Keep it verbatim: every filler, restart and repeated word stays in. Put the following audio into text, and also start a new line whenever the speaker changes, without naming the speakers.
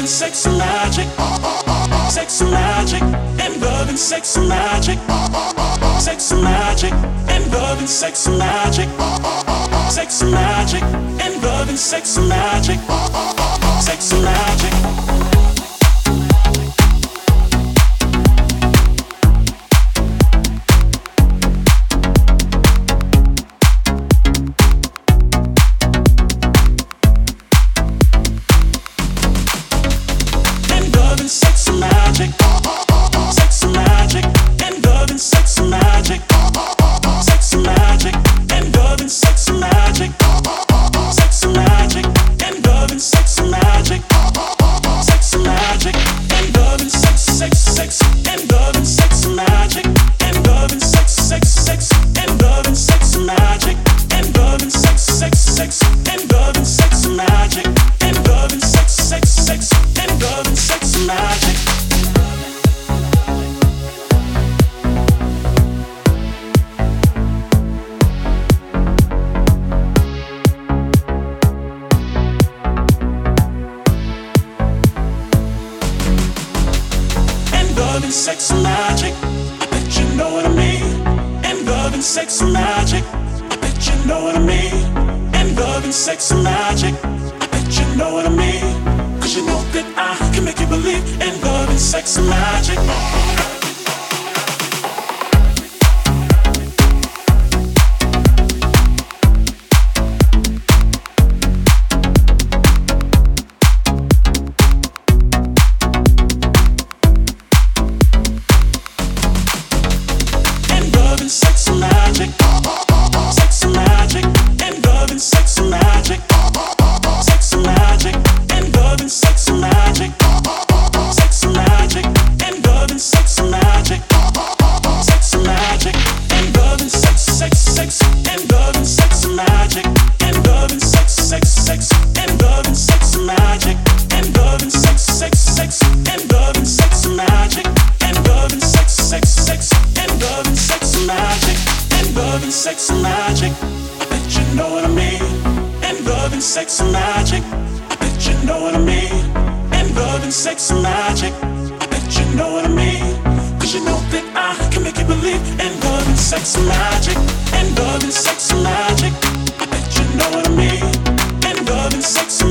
sex and magic, sex and magic, and love and sex and magic, sex and magic, and love and sex and magic, sex and magic, and love and sex and magic, sex and magic. Sex and magic, I bet you know what I mean. And love and sex and magic, I bet you know what I mean. And love and sex and magic, I bet you know what I mean. Cause you know that I can make you believe in love and sex and magic. Sex and magic, I bet you know what I mean. And love and sex and magic, I bet you know what I mean. And love and sex and magic, I bet you know what I mean. Cause you know that I can make you believe in love and sex and magic. And love and sex and magic, I bet you know what I mean. And love and sex and